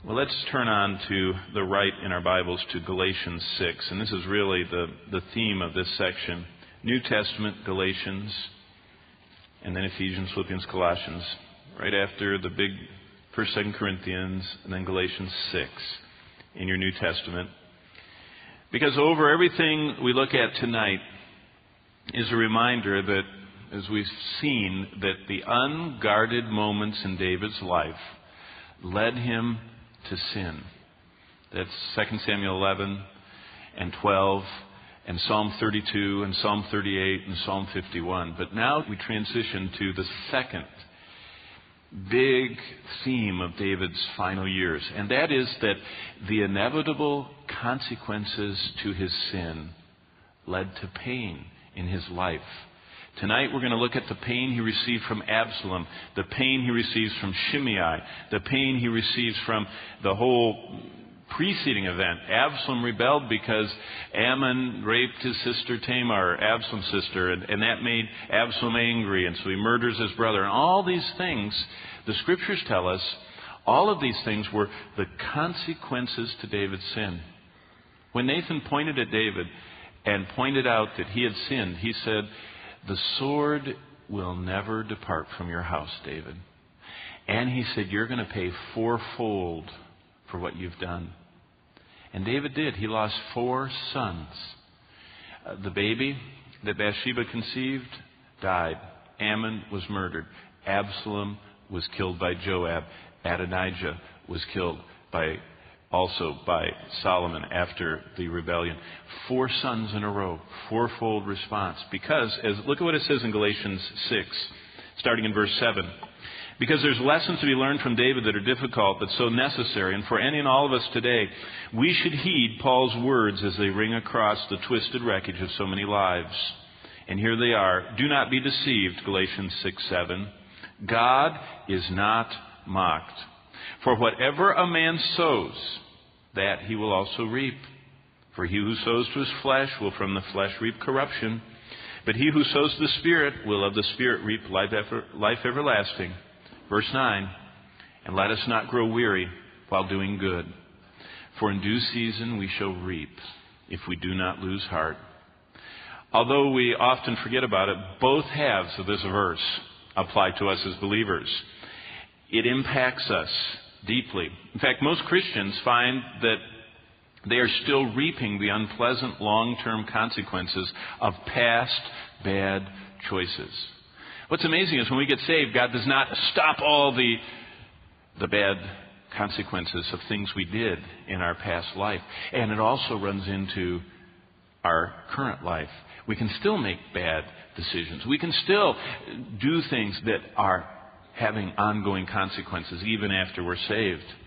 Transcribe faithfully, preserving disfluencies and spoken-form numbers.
Well, let's turn on to the right in our Bibles to Galatians six. And this is really the, the theme of this section. New Testament, Galatians, and then Ephesians, Philippians, Colossians. Right after the big First, Second Corinthians, and then Galatians six in your New Testament. Because over everything we look at tonight is a reminder that, as we've seen, that the unguarded moments in David's life led him to sin. That's Second Samuel eleven and twelve and Psalm thirty-two and Psalm thirty-eight and Psalm fifty-one. But now we transition to the second big theme of David's final years, and that is that the inevitable consequences to his sin led to pain in his life. Tonight we're going to look at the pain he received from Absalom, the pain he receives from Shimei, the pain he receives from the whole preceding event. Absalom rebelled because Ammon raped his sister Tamar, Absalom's sister, and, and that made Absalom angry, and so he murders his brother. And all these things, the Scriptures tell us, all of these things were the consequences to David's sin. When Nathan pointed at David and pointed out that he had sinned, he said, "The sword will never depart from your house, David." And he said, "You're going to pay fourfold for what you've done." And David did. He lost four sons. Uh, the baby that Bathsheba conceived died. Ammon was murdered. Absalom was killed by Joab. Adonijah was killed by also by Solomon after the rebellion. Four sons in a row. Fourfold response. Because, as look at what it says in Galatians six, starting in verse seven. Because there's lessons to be learned from David that are difficult but so necessary. And for any and all of us today, we should heed Paul's words as they ring across the twisted wreckage of so many lives. And here they are. Do not be deceived, Galatians six seven. God is not mocked. For whatever a man sows, that he will also reap. For he who sows to his flesh will from the flesh reap corruption. But he who sows to the Spirit will of the Spirit reap life, ever, life everlasting. Verse nine, and let us not grow weary while doing good. For in due season we shall reap if we do not lose heart. Although we often forget about it, both halves of this verse apply to us as believers. It impacts us deeply. In fact, most Christians find that they are still reaping the unpleasant long-term consequences of past bad choices. What's amazing is when we get saved, God does not stop all the, the bad consequences of things we did in our past life. And it also runs into our current life. We can still make bad decisions. We can still do things that are having ongoing consequences even after we're saved.